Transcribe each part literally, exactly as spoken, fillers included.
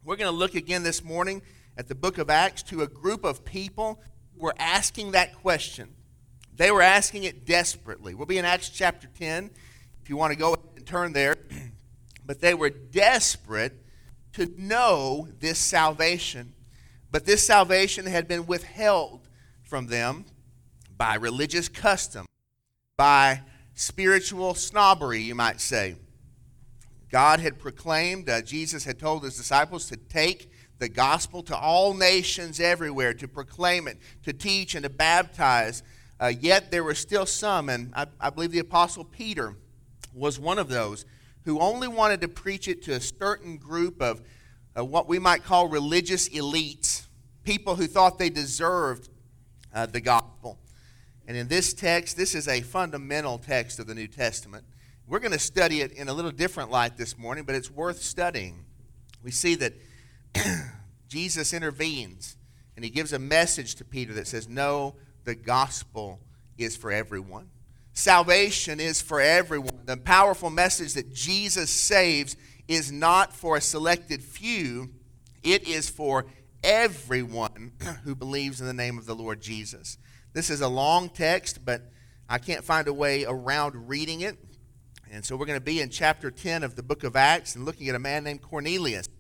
We're going to look again this morning at the book of Acts to a group of people who were asking that question. They were asking it desperately. We'll be in Acts chapter ten if you want to go and turn there. But they were desperate to know this salvation. But this salvation had been withheld from them by religious custom, by spiritual snobbery, you might say. God had proclaimed, uh, Jesus had told his disciples to take the gospel to all nations everywhere, to proclaim it, to teach and to baptize. Uh, yet there were still some, and I, I believe the Apostle Peter was one of those, who only wanted to preach it to a certain group of uh, what we might call religious elites, people who thought they deserved uh, the gospel. And in this text, this is a fundamental text of the New Testament. We're going to study it in a little different light this morning, but it's worth studying. We see that Jesus intervenes, and he gives a message to Peter that says, no, the gospel is for everyone. Salvation is for everyone. The powerful message that Jesus saves is not for a selected few. It is for everyone who believes in the name of the Lord Jesus. This is a long text, but I can't find a way around reading it. And so we're going to be in chapter ten of the book of Acts and looking at a man named Cornelius.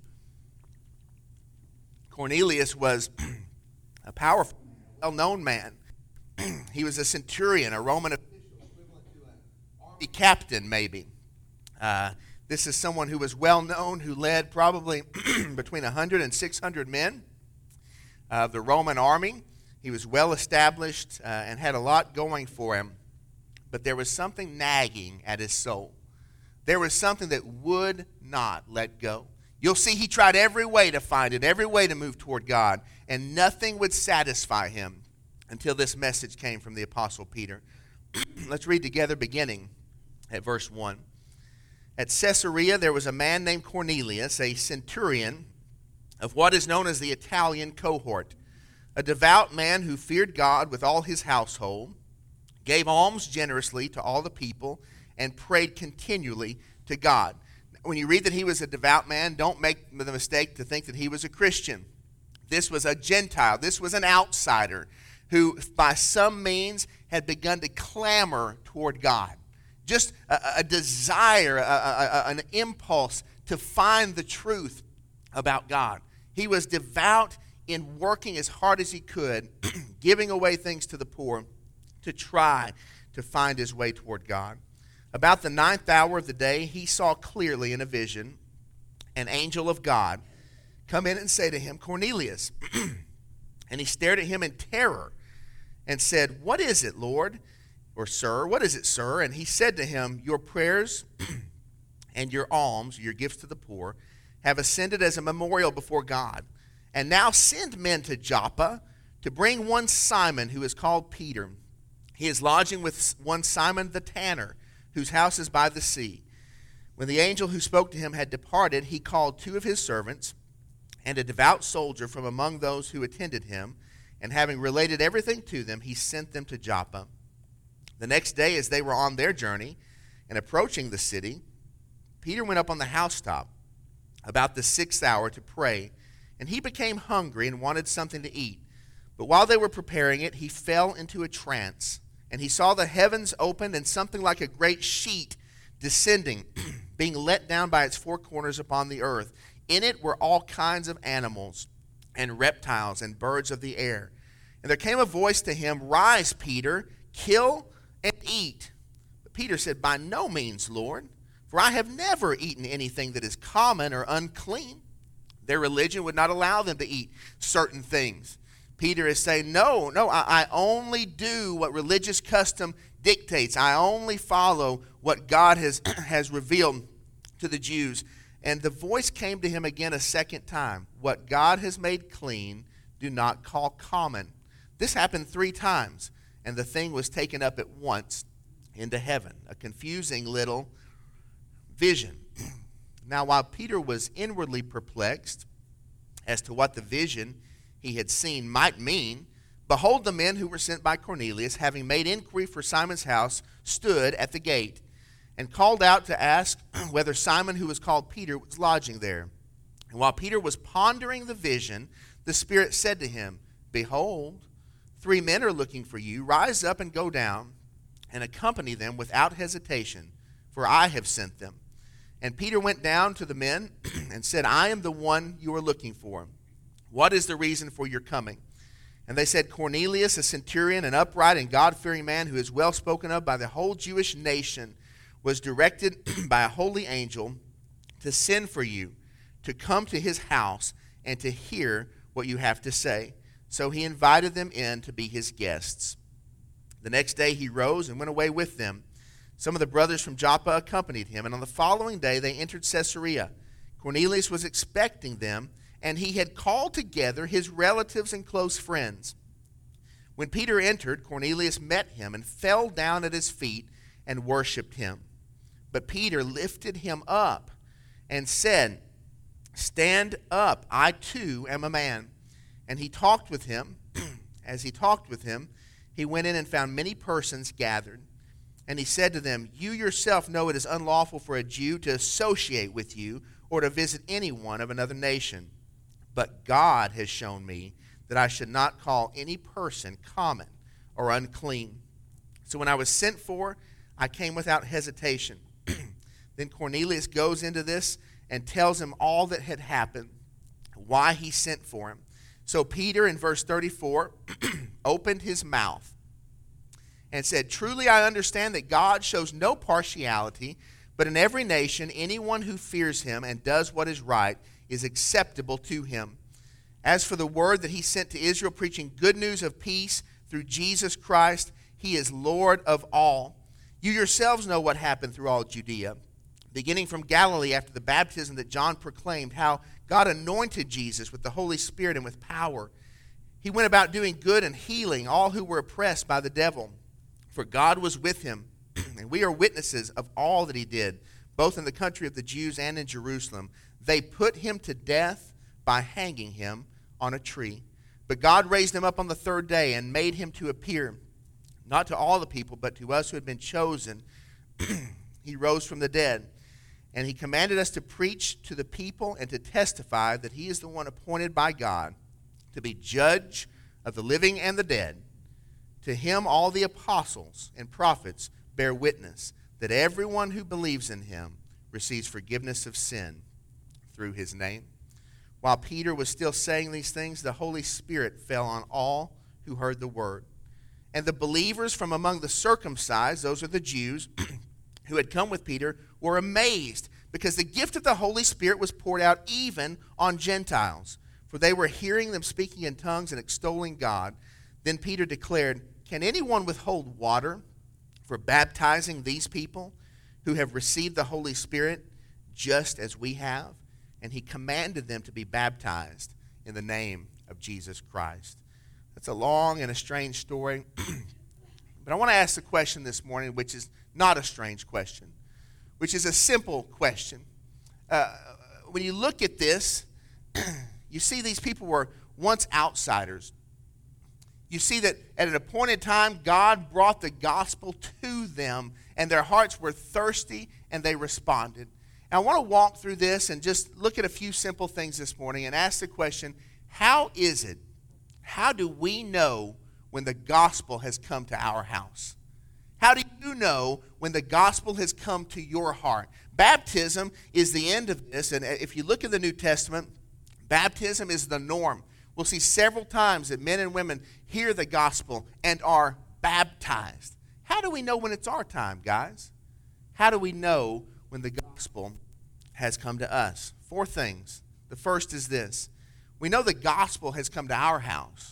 Cornelius was a powerful, well-known man. He was a centurion, a Roman official, equivalent to an army captain, maybe. Uh, this is someone who was well-known, who led probably between one hundred and six hundred men of the Roman army. He was well-established uh, and had a lot going for him. But there was something nagging at his soul. There was something that would not let go. You'll see he tried every way to find it, every way to move toward God, and nothing would satisfy him until this message came from the Apostle Peter. Let's read together, beginning at verse one. At Caesarea there was a man named Cornelius, a centurion of what is known as the Italian cohort, a devout man who feared God with all his household, gave alms generously to all the people, and prayed continually to God. When you read that he was a devout man, don't make the mistake to think that he was a Christian. This was a Gentile. This was an outsider who, by some means, had begun to clamor toward God. Just a, a desire, a, a, an impulse to find the truth about God. He was devout in working as hard as he could, giving away things to the poor, to try to find his way toward God. About the ninth hour of the day, he saw clearly in a vision an angel of God come in and say to him, Cornelius. And he stared at him in terror and said, what is it, Lord? Or sir, what is it, sir? And he said to him, your prayers and your alms, your gifts to the poor, have ascended as a memorial before God. And now send men to Joppa to bring one Simon who is called Peter. He is lodging with one Simon the tanner, whose house is by the sea. When the angel who spoke to him had departed, he called two of his servants and a devout soldier from among those who attended him, and having related everything to them, he sent them to Joppa. The next day, as they were on their journey and approaching the city, Peter went up on the housetop about the sixth hour to pray, and he became hungry and wanted something to eat. But while they were preparing it, he fell into a trance. And he saw the heavens opened and something like a great sheet descending, being let down by its four corners upon the earth. In it were all kinds of animals and reptiles and birds of the air. And there came a voice to him, rise, Peter, kill and eat. But Peter said, by no means, Lord, for I have never eaten anything that is common or unclean. Their religion would not allow them to eat certain things. Peter is saying, no, no, I, I only do what religious custom dictates. I only follow what God has, has revealed to the Jews. And the voice came to him again a second time. What God has made clean, do not call common. This happened three times, and the thing was taken up at once into heaven. A confusing little vision. Now, while Peter was inwardly perplexed as to what the vision he had seen might mean, behold, the men who were sent by Cornelius, having made inquiry for Simon's house, stood at the gate and called out to ask whether Simon, who was called Peter, was lodging there. And while Peter was pondering the vision, the Spirit said to him, "Behold, three men are looking for you. Rise up and go down and accompany them without hesitation, for I have sent them." And Peter went down to the men and said, "I am the one you are looking for. What is the reason for your coming?" And they said, "Cornelius, a centurion, an upright and God-fearing man who is well spoken of by the whole Jewish nation, was directed by a holy angel to send for you, to come to his house and to hear what you have to say." So he invited them in to be his guests. The next day he rose and went away with them. Some of the brothers from Joppa accompanied him, and on the following day they entered Caesarea. Cornelius was expecting them, and he had called together his relatives and close friends. When Peter entered, Cornelius met him and fell down at his feet and worshipped him. But Peter lifted him up and said, "Stand up, I too am a man." And he talked with him. As he talked with him, he went in and found many persons gathered. And he said to them, "You yourself know it is unlawful for a Jew to associate with you or to visit anyone of another nation. But God has shown me that I should not call any person common or unclean. So when I was sent for, I came without hesitation." Then Cornelius goes into this and tells him all that had happened, why he sent for him. So Peter, in verse thirty-four, opened his mouth and said, "Truly I understand that God shows no partiality, but in every nation anyone who fears him and does what is right is acceptable to him. As for the word that he sent to Israel, preaching good news of peace through Jesus Christ, he is Lord of all. You yourselves know what happened through all Judea, beginning from Galilee after the baptism that John proclaimed, how God anointed Jesus with the Holy Spirit and with power. He went about doing good and healing all who were oppressed by the devil, for God was with him. And we are witnesses of all that he did, both in the country of the Jews and in Jerusalem. They put him to death by hanging him on a tree. But God raised him up on the third day and made him to appear, not to all the people, but to us who had been chosen. He rose from the dead. And he commanded us to preach to the people and to testify that he is the one appointed by God to be judge of the living and the dead. To him all the apostles and prophets bear witness that everyone who believes in him receives forgiveness of sin through his name." While Peter was still saying these things, the Holy Spirit fell on all who heard the word. And the believers from among the circumcised, those are the Jews, who had come with Peter, were amazed because the gift of the Holy Spirit was poured out even on Gentiles, for they were hearing them speaking in tongues and extolling God. Then Peter declared, "Can anyone withhold water for baptizing these people who have received the Holy Spirit just as we have?" And he commanded them to be baptized in the name of Jesus Christ. That's a long and a strange story. But I want to ask the question this morning, which is not a strange question, which is a simple question. Uh, when you look at this, you see these people were once outsiders. You see that at an appointed time, God brought the gospel to them, and their hearts were thirsty, and they responded. And I want to walk through this and just look at a few simple things this morning and ask the question, how is it, how do we know when the gospel has come to our house? How do you know when the gospel has come to your heart? Baptism is the end of this, and if you look at the New Testament, baptism is the norm. We'll see several times that men and women hear the gospel and are baptized. How do we know when it's our time, guys? How do we know when the gospel has come to us? Four things. The first is this. We know the gospel has come to our house.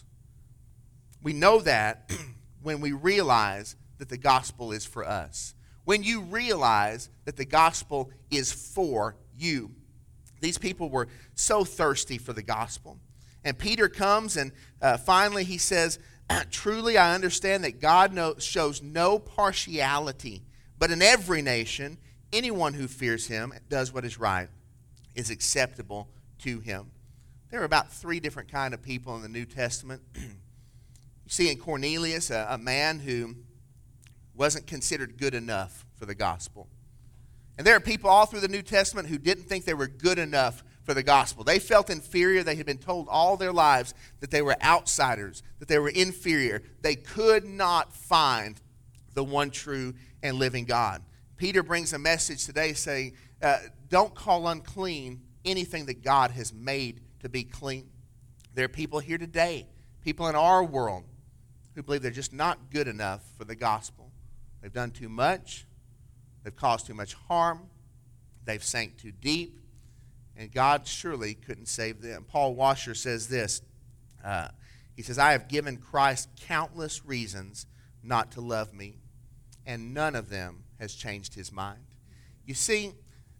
We know that when we realize that the gospel is for us. When you realize that the gospel is for you. These people were so thirsty for the gospel. And Peter comes and uh, finally he says, "Truly I understand that God knows, shows no partiality, but in every nation, anyone who fears him and does what is right is acceptable to him." There are about three different kind of people in the New Testament. You see in Cornelius, a, a man who wasn't considered good enough for the gospel. And there are people all through the New Testament who didn't think they were good enough for the gospel. They felt inferior. They had been told all their lives that they were outsiders, that they were inferior. They could not find the one true and living God. Peter brings a message today saying, uh, don't call unclean anything that God has made to be clean. There are people here today, people in our world, who believe they're just not good enough for the gospel. They've done too much. They've caused too much harm. They've sank too deep. And God surely couldn't save them. Paul Washer says this. Uh, he says, I have given Christ countless reasons not to love me, and none of them has changed his mind. You see,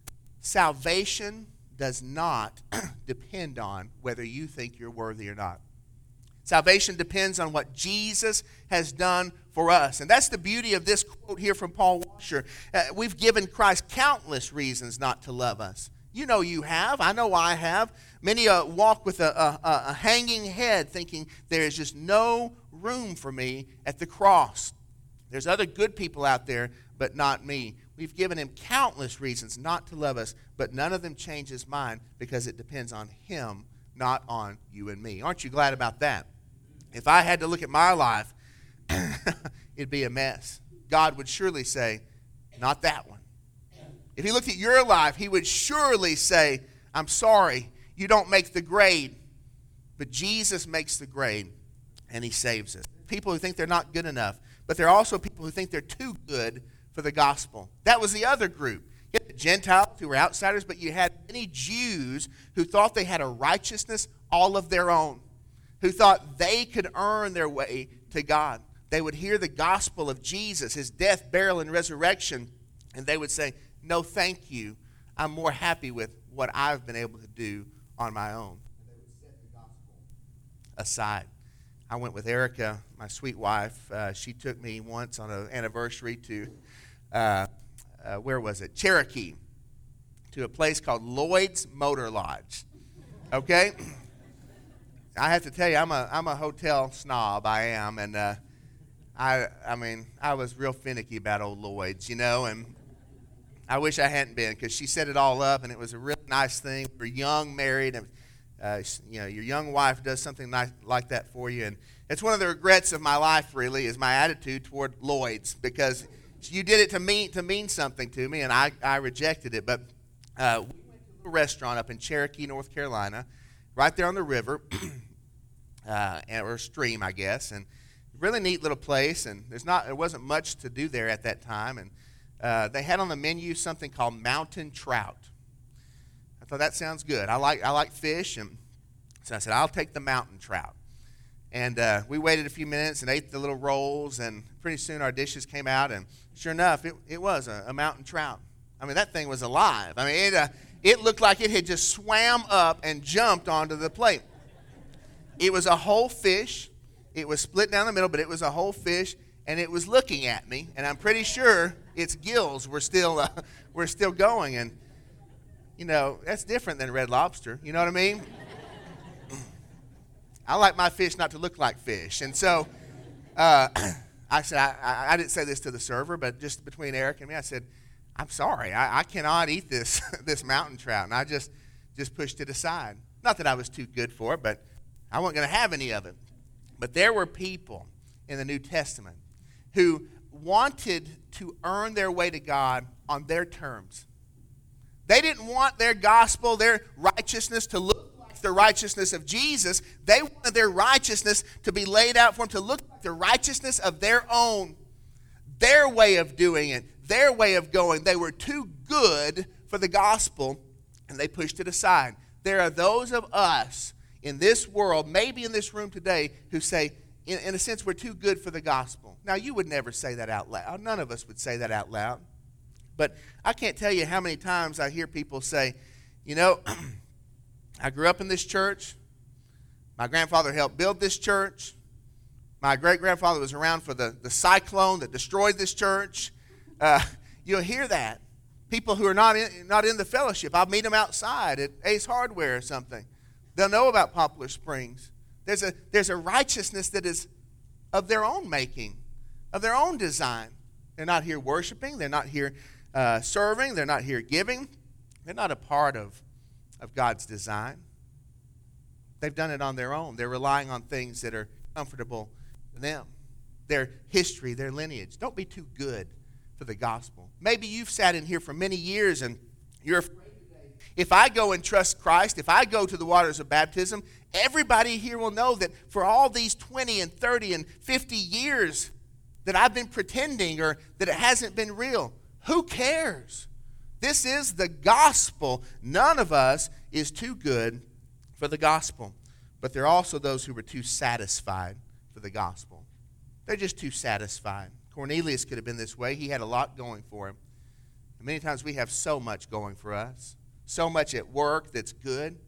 salvation does not depend on whether you think you're worthy or not. Salvation depends on what Jesus has done for us. And that's the beauty of this quote here from Paul Washer. Uh, we've given Christ countless reasons not to love us. You know you have. I know I have. Many uh, walk with a, a, a hanging head thinking there is just no room for me at the cross. There's other good people out there, but not me. We've given him countless reasons not to love us, but none of them change his mind because it depends on him, not on you and me. Aren't you glad about that? If I had to look at my life, it'd be a mess. God would surely say, not that one. If he looked at your life, he would surely say, I'm sorry, you don't make the grade. But Jesus makes the grade, and he saves us. People who think they're not good enough, but there are also people who think they're too good for the gospel. That was the other group. You had the Gentiles who were outsiders, but you had many Jews who thought they had a righteousness all of their own, who thought they could earn their way to God. They would hear the gospel of Jesus, his death, burial, and resurrection, and they would say, no, thank you. I'm more happy with what I've been able to do on my own. And they would set the gospel aside. I went with Erica, my sweet wife. Uh, she took me once on an anniversary to, uh, uh, where was it? Cherokee, to a place called Lloyd's Motor Lodge. Okay? I have to tell you, I'm a I'm a hotel snob. I am, and uh, I I mean, I was real finicky about old Lloyd's, you know, and I wish I hadn't been, because she set it all up, and it was a really nice thing. We're young, married, and uh, you know, your young wife does something nice like that for you, and it's one of the regrets of my life. Really, is my attitude toward Lloyd's, because you did it to mean to mean something to me, and I I rejected it. But uh, we went to a restaurant up in Cherokee, North Carolina, right there on the river. Uh, or a stream, I guess, and really neat little place. And there's not, there wasn't much to do there at that time. And uh, they had on the menu something called mountain trout. I thought that sounds good. I like I like fish, and so I said I'll take the mountain trout. And uh, we waited a few minutes and ate the little rolls, and pretty soon our dishes came out, and sure enough, it it was a, a mountain trout. I mean, that thing was alive. I mean, it uh, it looked like it had just swam up and jumped onto the plate. It was a whole fish. It was split down the middle, but it was a whole fish, and it was looking at me, and I'm pretty sure its gills were still uh, were still going. And you know, that's different than Red Lobster. You know what I mean? I like my fish not to look like fish, and so uh, I said I, I didn't say this to the server, but just between Eric and me, I said, I'm sorry, I, I cannot eat this this mountain trout, and I just just pushed it aside. Not that I was too good for it, but I wasn't going to have any of it. But there were people in the New Testament who wanted to earn their way to God on their terms. They didn't want their gospel, their righteousness to look like the righteousness of Jesus. They wanted their righteousness to be laid out for them to look like the righteousness of their own, their way of doing it, their way of going. They were too good for the gospel, and they pushed it aside. There are those of us in this world, maybe in this room today, who say, in, in a sense, we're too good for the gospel. Now, you would never say that out loud. None of us would say that out loud. But I can't tell you how many times I hear people say, you know, I grew up in this church. My grandfather helped build this church. My great-grandfather was around for the, the cyclone that destroyed this church. Uh, you'll hear that. People who are not in, not in the fellowship, I'll meet them outside at Ace Hardware or something. They'll know about Poplar Springs. There's a, there's a righteousness that is of their own making, of their own design. They're not here worshiping. They're not here uh, serving. They're not here giving. They're not a part of, of God's design. They've done it on their own. They're relying on things that are comfortable to them. Their history, their lineage. Don't be too good for the gospel. Maybe you've sat in here for many years and you're afraid today. If I go and trust Christ, if I go to the waters of baptism, everybody here will know that for all these twenty and thirty and fifty years that I've been pretending or that it hasn't been real. Who cares? This is the gospel. None of us is too good for the gospel. But there are also those who were too satisfied for the gospel. They're just too satisfied. Cornelius could have been this way. He had a lot going for him. And many times we have so much going for us. So much at work that's good.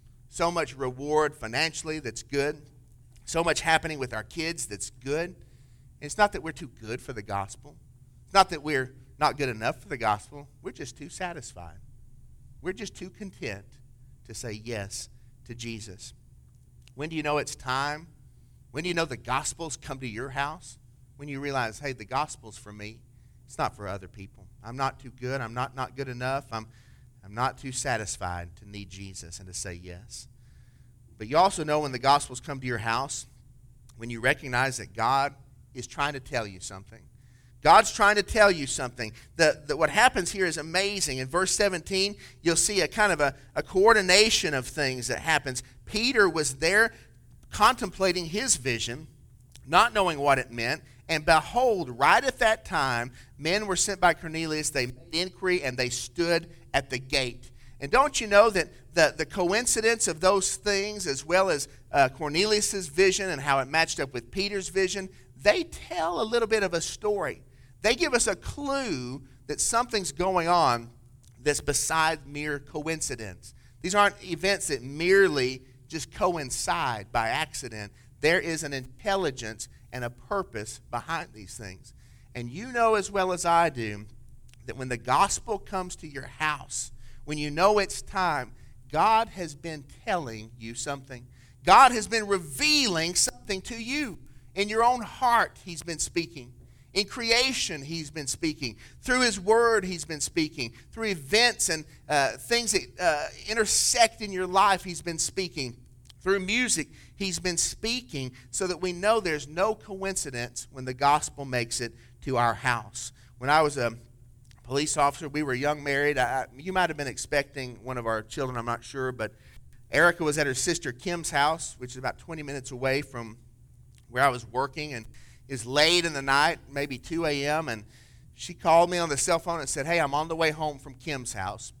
So much reward financially that's good. So much happening with our kids that's good. And it's not that we're too good for the gospel. It's not that we're not good enough for the gospel. We're just too satisfied. We're just too content to say yes to Jesus. When do you know it's time? When do you know the gospel's come to your house? When you realize, hey, the gospel's for me. It's not for other people. I'm not too good. I'm not not good enough. I'm, I'm not too satisfied to need Jesus and to say yes. But you also know when the gospel's come to your house, when you recognize that God is trying to tell you something. God's trying to tell you something. The, the, what happens here is amazing. In verse seventeen, you'll see a kind of a, a coordination of things that happens. Peter was there contemplating his vision, not knowing what it meant. And behold, right at that time, men were sent by Cornelius. They made inquiry and they stood at the gate. And don't you know that the, the coincidence of those things, as well as uh, Cornelius' vision and how it matched up with Peter's vision, they tell a little bit of a story. They give us a clue that something's going on that's beside mere coincidence. These aren't events that merely just coincide by accident. There is an intelligence and a purpose behind these things. And you know as well as I do that when the gospel comes to your house, when you know it's time, God has been telling you something. God has been revealing something to you. In your own heart, he's been speaking. In creation, he's been speaking. Through his word, he's been speaking. Through events and uh, things that uh, intersect in your life, he's been speaking. Through music, he's been speaking so that we know there's no coincidence when the gospel makes it to our house. When I was a police officer, we were young married. I, you might have been expecting one of our children, I'm not sure, but Erica was at her sister Kim's house, which is about twenty minutes away from where I was working, and it was late in the night, maybe two a.m., and she called me on the cell phone and said, hey, I'm on the way home from Kim's house.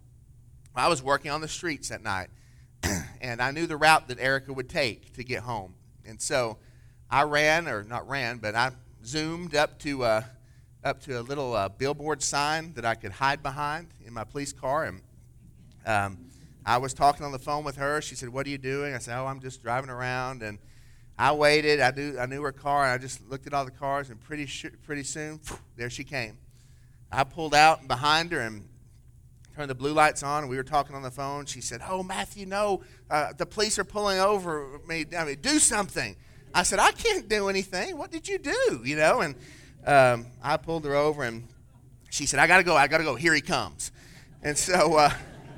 I was working on the streets that night, and I knew the route that Erica would take to get home. And so I ran, or not ran, but I zoomed up to uh, up to a little uh, billboard sign that I could hide behind in my police car, and um, I was talking on the phone with her. She said, what are you doing? I said, oh, I'm just driving around, and I waited. I knew I knew her car, and I just looked at all the cars, and pretty sh- pretty soon, there she came. I pulled out behind her and turned the blue lights on, and we were talking on the phone. She said, oh, Matthew, no, uh, the police are pulling over me. I mean, do something. I said, I can't do anything. What did you do? You know, and um, I pulled her over, and she said, I got to go. I got to go. Here he comes. And so uh,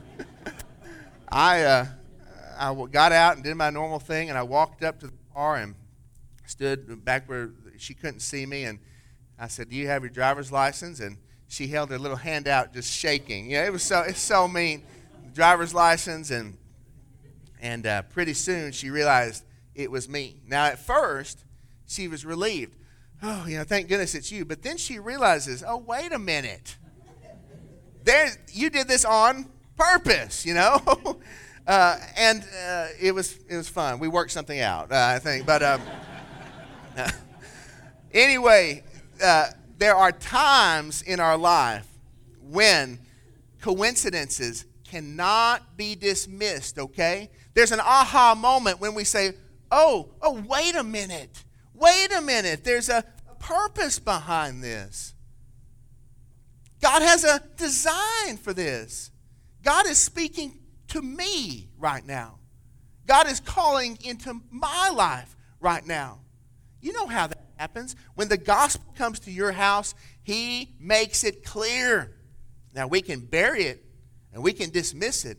I, uh, I got out and did my normal thing, and I walked up to the car and stood back where she couldn't see me, and I said, do you have your driver's license? And she held her little hand out just shaking. You know, it was so it's so mean. Driver's license, and and uh, pretty soon she realized it was me. Now at first she was relieved. Oh, you know, thank goodness it's you. But then she realizes, oh, wait a minute. There, you did this on purpose, you know. Uh, and uh, it was it was fun. We worked something out, uh, I think. But um, uh, anyway, uh, there are times in our life when coincidences cannot be dismissed, okay? There's an aha moment when we say, oh, oh, wait a minute. Wait a minute. There's a purpose behind this. God has a design for this. God is speaking to me right now. God is calling into my life right now. You know how that happens. When the gospel comes to your house, he makes it clear. Now, we can bury it and we can dismiss it,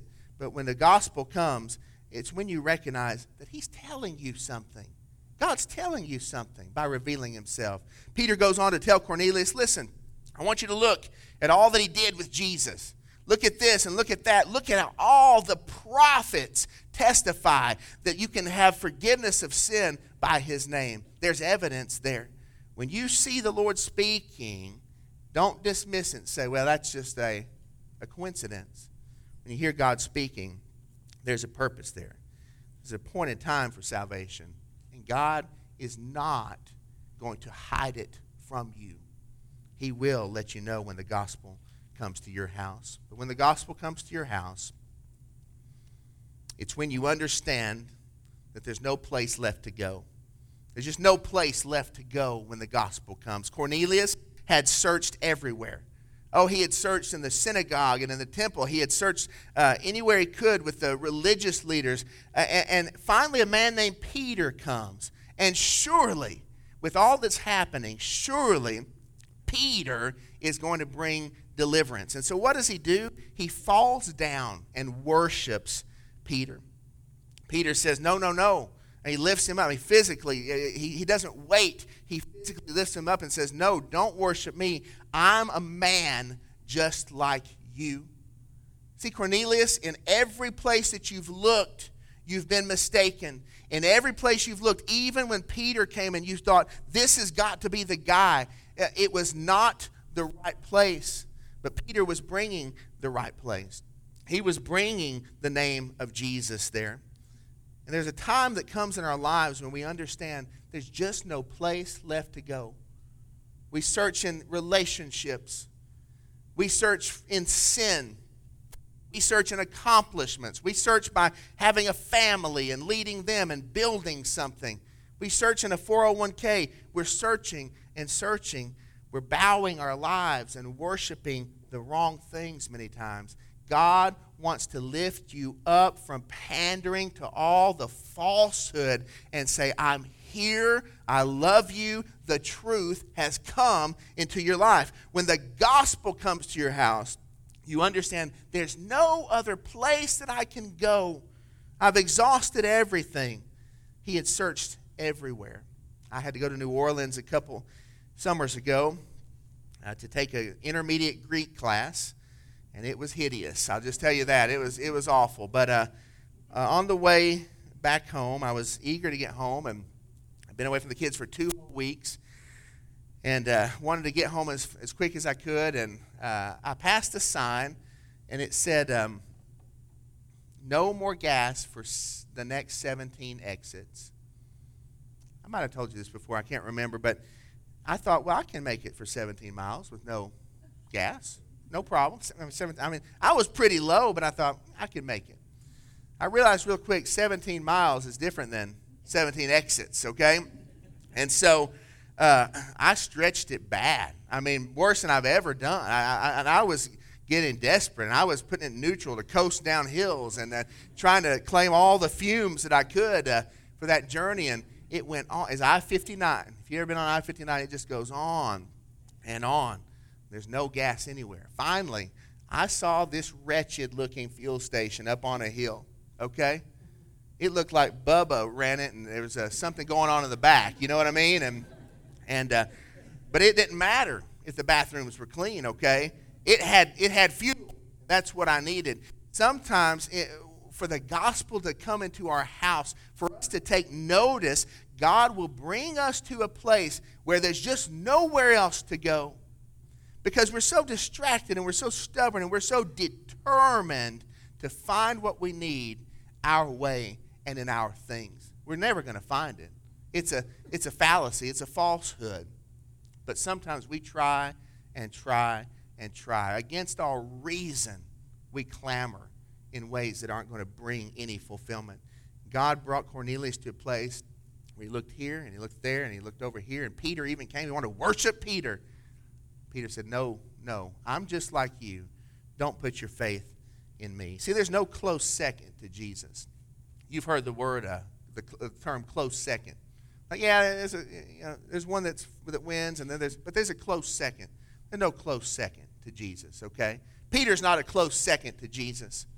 But when the gospel comes, it's when you recognize that he's telling you something. God's telling you something by revealing himself. Peter goes on to tell Cornelius, listen, I want you to look at all that he did with Jesus. Look at this and look at that. Look at how all the prophets testify that you can have forgiveness of sin by his name. There's evidence there. When you see the Lord speaking, don't dismiss it and say, well, that's just a, a coincidence. When you hear God speaking, there's a purpose there. There's a appointed time for salvation. And God is not going to hide it from you. He will let you know when the gospel comes to your house. But when the gospel comes to your house, it's when you understand that there's no place left to go. There's just no place left to go when the gospel comes. Cornelius had searched everywhere. Oh, he had searched in the synagogue and in the temple. He had searched uh, anywhere he could with the religious leaders. Uh, and, and finally, a man named Peter comes. And surely, with all that's happening, surely Peter is going to bring deliverance. And so what does he do? He falls down and worships Peter. Peter says, no, no, no. And he lifts him up. He physically, he, he doesn't wait. He physically lifts him up and says, no, don't worship me. I'm a man just like you. See, Cornelius, in every place that you've looked, you've been mistaken. In every place you've looked, even when Peter came and you thought, this has got to be the guy, it was not the right place. But Peter was bringing the right place. He was bringing the name of Jesus there. And there's a time that comes in our lives when we understand there's just no place left to go. We search in relationships. We search in sin. We search in accomplishments. We search by having a family and leading them and building something. We search in a four oh one k. We're searching and searching. We're bowing our lives and worshiping the wrong things many times. God wants to lift you up from pandering to all the falsehood and say, I'm here, I love you, the truth has come into your life. When the gospel comes to your house, you understand there's no other place that I can go. I've exhausted everything. He had searched everywhere. I had to go to New Orleans a couple summers ago uh, to take an intermediate Greek class. And it was hideous. I'll just tell you that. It was it was awful. But uh, uh, on the way back home, I was eager to get home. And I've been away from the kids for two weeks. And uh, wanted to get home as, as quick as I could. And uh, I passed a sign. And it said, um, no more gas for s- the next seventeen exits. I might have told you this before. I can't remember. But I thought, well, I can make it for seventeen miles with no gas. No problem. I mean, I was pretty low, but I thought I could make it. I realized real quick, seventeen miles is different than seventeen exits, okay? And so uh, I stretched it bad. I mean, worse than I've ever done. I, I, and I was getting desperate, and I was putting it in neutral to coast down hills and uh, trying to claim all the fumes that I could uh, for that journey. And it went on. As I fifty-nine, if you've ever been on I fifty-nine, it just goes on and on. There's no gas anywhere. Finally, I saw this wretched-looking fuel station up on a hill, okay? It looked like Bubba ran it, and there was uh, something going on in the back, you know what I mean? And and uh, But it didn't matter if the bathrooms were clean, okay? It had, it had fuel. That's what I needed. Sometimes, it, for the gospel to come into our house, for us to take notice, God will bring us to a place where there's just nowhere else to go. Because we're so distracted and we're so stubborn and we're so determined to find what we need our way and in our things. We're never going to find it. It's a, it's a fallacy. It's a falsehood. But sometimes we try and try and try. Against all reason, we clamor in ways that aren't going to bring any fulfillment. God brought Cornelius to a place where he looked here and he looked there and he looked over here. And Peter even came. He wanted to worship Peter. Peter said, no, no, I'm just like you. Don't put your faith in me. See, there's no close second to Jesus. You've heard the word, uh, the, the term close second. Like, yeah, there's, a, you know, there's one that's, that wins, and then there's, but there's a close second. There's no close second to Jesus, okay? Peter's not a close second to Jesus.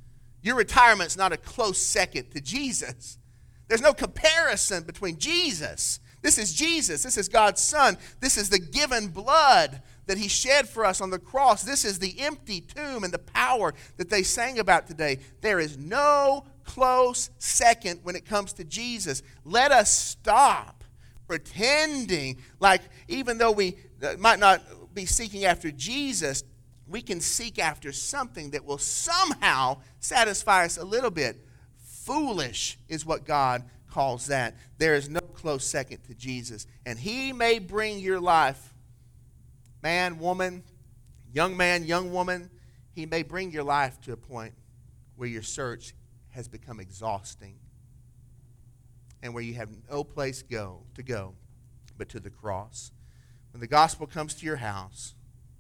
Your retirement's not a close second to Jesus. There's no comparison between Jesus. This is Jesus. This is God's Son. This is the given blood that he shed for us on the cross. This is the empty tomb and the power that they sang about today. There is no close second when it comes to Jesus. Let us stop pretending like even though we might not be seeking after Jesus, we can seek after something that will somehow satisfy us a little bit. Foolish is what God calls that. There is no close second to Jesus. And he may bring your life, man, woman, young man, young woman, he may bring your life to a point where your search has become exhausting and where you have no place go to go but to the cross. When the gospel comes to your house,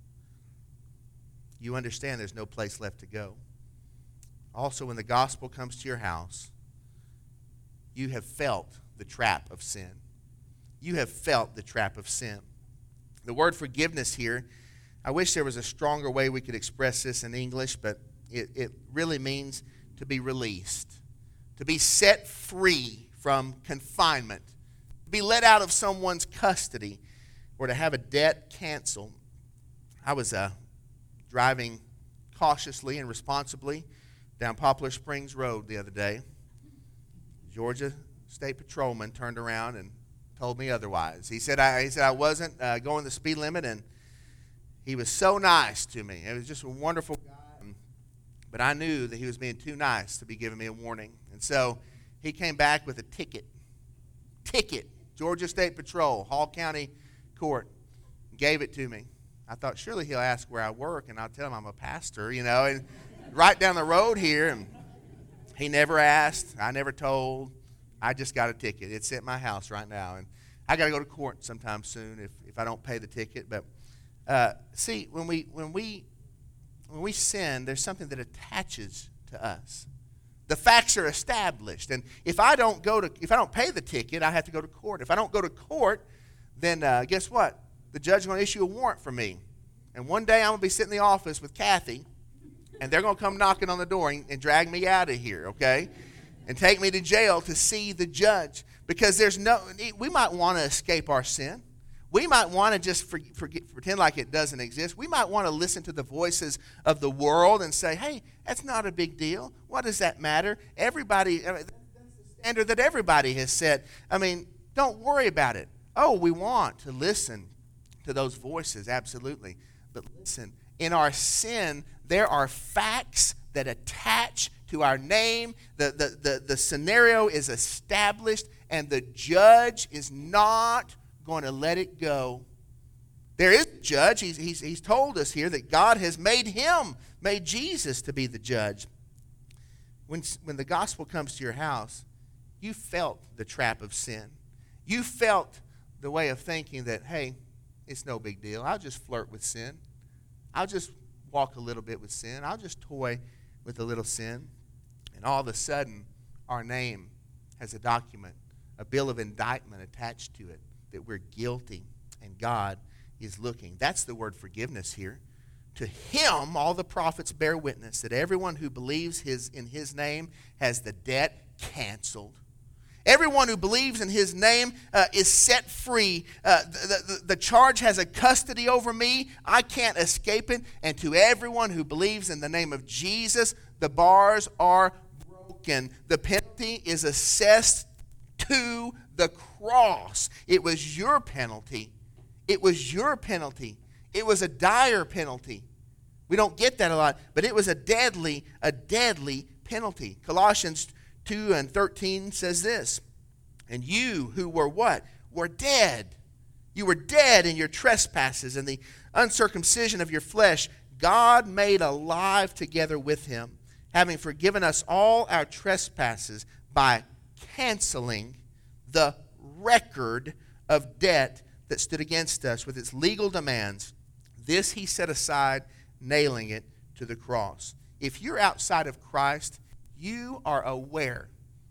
you understand there's no place left to go. Also, when the gospel comes to your house, you have felt the trap of sin. You have felt the trap of sin. The word forgiveness here, I wish there was a stronger way we could express this in English, but it, it really means to be released, to be set free from confinement, to be let out of someone's custody, or to have a debt canceled. I was uh, driving cautiously and responsibly down Poplar Springs Road the other day. Georgia State Patrolman turned around and told me otherwise. He said I, he said I wasn't uh, going the speed limit, and he was so nice to me. It was just a wonderful guy, but I knew that he was being too nice to be giving me a warning. And so he came back with a ticket. Ticket. Georgia State Patrol, Hall County Court, gave it to me. I thought surely he'll ask where I work, and I'll tell him I'm a pastor, you know, and right down the road here. And he never asked. I never told. I just got a ticket. It's at my house right now. And I got to go to court sometime soon if, if I don't pay the ticket. But uh, see, when we when we when we sin, there's something that attaches to us. The facts are established. And if I don't go to if I don't pay the ticket, I have to go to court. If I don't go to court, then uh, guess what? The judge is going to issue a warrant for me. And one day I'm going to be sitting in the office with Kathy, and they're going to come knocking on the door and, and drag me out of here, okay? And take me to jail to see the judge. Because there's no, we might want to escape our sin. We might want to just for, forget, pretend like it doesn't exist. We might want to listen to the voices of the world and say, hey, that's not a big deal. What does that matter? Everybody, I mean, that's the standard that everybody has set. I mean, don't worry about it. Oh, we want to listen to those voices, absolutely. But listen, in our sin, there are facts that attach to our name. The, the, the, the scenario is established, and the judge is not going to let it go. There is a judge. He's, he's, he's told us here that God has made him, made Jesus to be the judge. When, when the gospel comes to your house, you felt the trap of sin. You felt the way of thinking that, hey, it's no big deal. I'll just flirt with sin. I'll just walk a little bit with sin. I'll just toy with a little sin. And all of a sudden, our name has a document, a bill of indictment attached to it that we're guilty and God is looking. That's the word forgiveness here. To him, all the prophets bear witness that everyone who believes his in his name has the debt canceled. Everyone who believes in his name uh, is set free. Uh, the, the, the charge has a custody over me. I can't escape it. And to everyone who believes in the name of Jesus, the bars are broken. The penalty is assessed to the cross. It was your penalty. It was your penalty. It was a dire penalty. We don't get that a lot, but it was a deadly, a deadly penalty. Colossians two and thirteen says this, and you who were what? Were dead. You were dead in your trespasses and the uncircumcision of your flesh. God made alive together with him, having forgiven us all our trespasses by canceling the record of debt that stood against us with its legal demands. This he set aside, nailing it to the cross. If you're outside of Christ, you are aware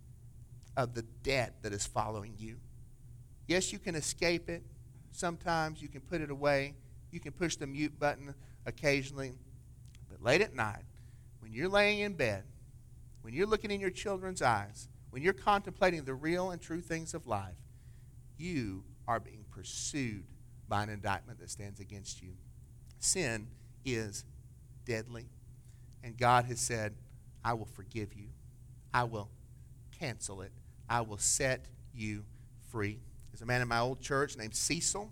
of the debt that is following you. Yes, you can escape it. Sometimes you can put it away. You can push the mute button occasionally. But late at night, when you're laying in bed when you're looking in your children's eyes, when you're contemplating the real and true things of life, you are being pursued by an indictment that stands against you. Sin is deadly. And God has said, I will forgive you. I will cancel it. I will set you free. There's a man in my old church named Cecil,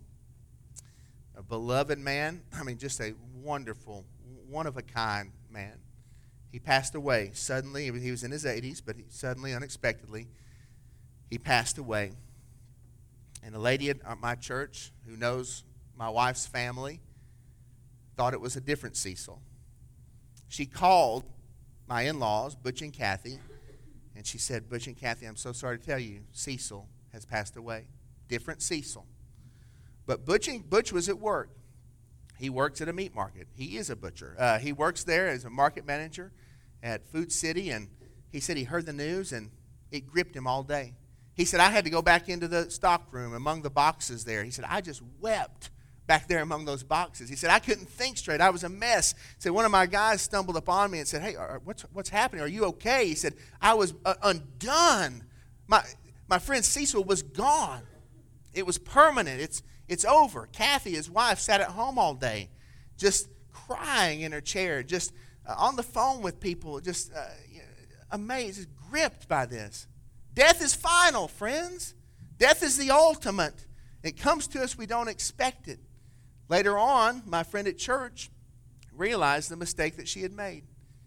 a beloved man. I mean, just a wonderful, one-of-a-kind man. He passed away suddenly. He was in his eighties, but he suddenly, unexpectedly, he passed away. And a lady at my church who knows my wife's family thought it was a different Cecil. She called my in-laws, Butch and Kathy, and she said, Butch and Kathy, I'm so sorry to tell you, Cecil has passed away. Different Cecil. But Butch, and, Butch was at work. He works at a meat market. He is a butcher. Uh, he works there as a market manager at Food City, and he said he heard the news, and it gripped him all day. He said, I had to go back into the stock room among the boxes there. He said, I just wept back there among those boxes. He said, I couldn't think straight. I was a mess. He said, one of my guys stumbled upon me and said, hey, what's, what's happening? Are you okay? He said, I was uh, undone. My, my friend Cecil was gone. It was permanent. It's, it's over. Kathy, his wife, sat at home all day just crying in her chair, just uh, on the phone with people, just uh, amazed, just gripped by this. Death is final, friends. Death is the ultimate. It comes to us, we don't expect it. Later on, my friend at church realized the mistake that she had made.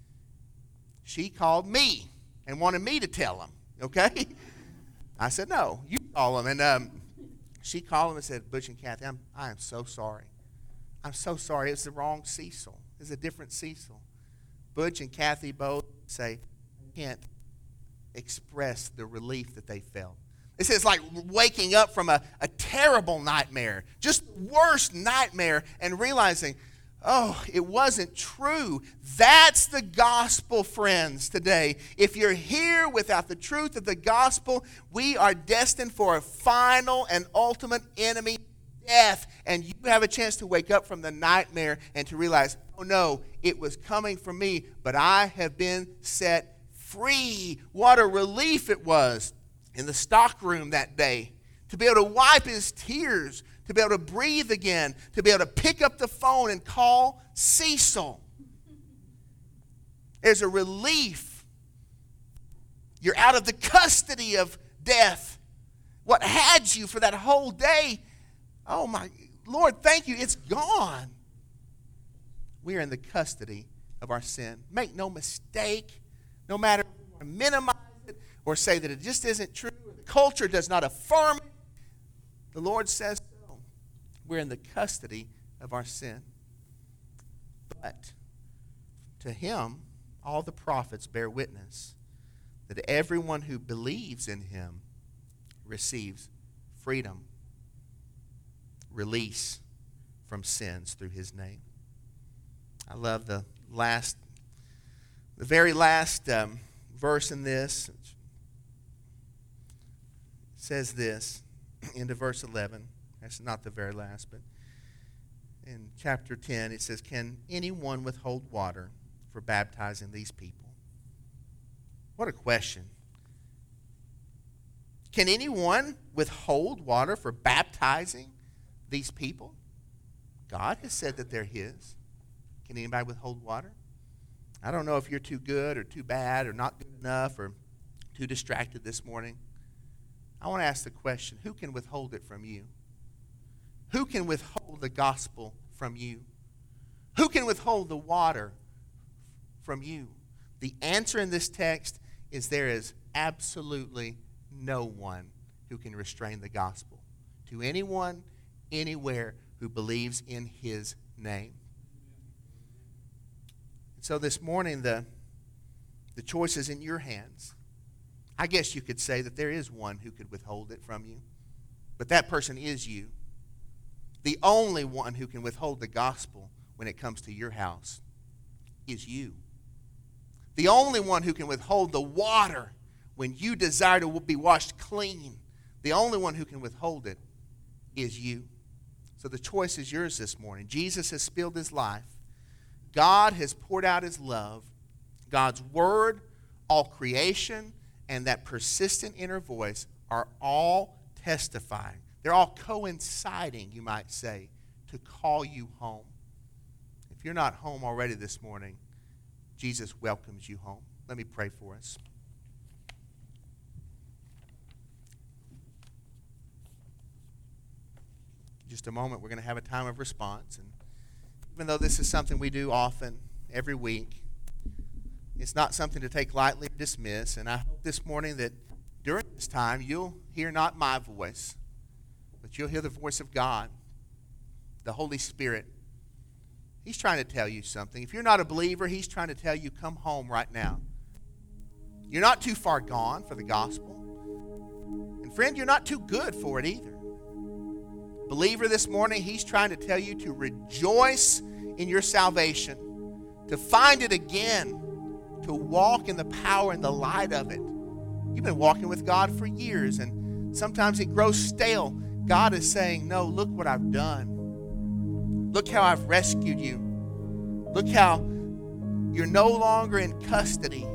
She called me and wanted me to tell him, okay? I said, no, you call him. And um, she called him and said, Butch and Kathy, I'm, I am so sorry. I'm so sorry. It's the wrong Cecil. It's a different Cecil. Butch and Kathy both say, I can't express the relief that they felt. It says like waking up from a, a terrible nightmare, just worst nightmare, and realizing, oh, it wasn't true. That's the gospel, friends, today. If you're here without the truth of the gospel, we are destined for a final and ultimate enemy, death. And you have a chance to wake up from the nightmare and to realize, oh no, it was coming for me, but I have been set free. What a relief it was in the stockroom that day to be able to wipe his tears, to be able to breathe again, to be able to pick up the phone and call Cecil. There's a relief. You're out of the custody of death. What had you for that whole day, oh my Lord, thank you, it's gone. We are in the custody of our sin. Make no mistake, no matter if you want to minimize it or say that it just isn't true, or the culture does not affirm it, the Lord says so. We're in the custody of our sin. But to him, all the prophets bear witness that everyone who believes in him receives freedom, release from sins through his name. I love the last, the very last um, verse in this. It says this, into verse eleven. That's not the very last, but in chapter ten, it says, can anyone withhold water for baptizing these people? What a question. Can anyone withhold water for baptizing these people? God has said that they're his. Can anybody withhold water? I don't know if you're too good or too bad or not good enough or too distracted this morning. I want to ask the question, who can withhold it from you? Who can withhold the gospel from you? Who can withhold the water from you? The answer in this text is there is absolutely no one who can restrain the gospel to anyone, anywhere who believes in his name. So this morning, the, the choice is in your hands. I guess you could say that there is one who could withhold it from you, but that person is you. The only one who can withhold the gospel when it comes to your house is you. The only one who can withhold the water when you desire to be washed clean, the only one who can withhold it is you. So the choice is yours this morning. Jesus has spilled his life. God has poured out his love. God's word all creation, and that persistent inner voice are all testifying. They're all coinciding, you might say, to call you home. If you're not home already this morning, Jesus welcomes you home. Let me pray for us. In just a moment, we're going to have a time of response. And even though this is something we do often, every week, it's not something to take lightly or dismiss. And I hope this morning that during this time, you'll hear not my voice, but you'll hear the voice of God, the Holy Spirit. He's trying to tell you something. If you're not a believer, he's trying to tell you, come home right now. You're not too far gone for the gospel. And friend, you're not too good for it either. Believer, this morning, he's trying to tell you to rejoice in your salvation, to find it again, to walk in the power and the light of it. You've been walking with God for years, and sometimes it grows stale. God is saying, no, look what I've done. Look how I've rescued you. Look how you're no longer in custody.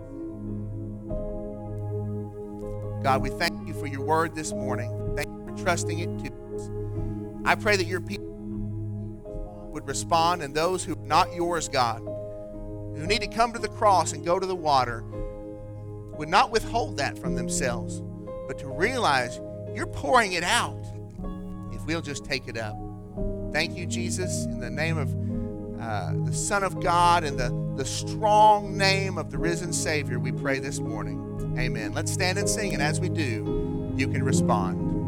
God, we thank you for your word this morning. Thank you for trusting it to us. I pray that your people would respond, and those who are not yours, God, who need to come to the cross and go to the water, would not withhold that from themselves, but to realize you're pouring it out if we'll just take it up. Thank you, Jesus, in the name of uh, the Son of God and the, the strong name of the risen Savior, we pray this morning. Amen. Let's stand and sing, and as we do, you can respond.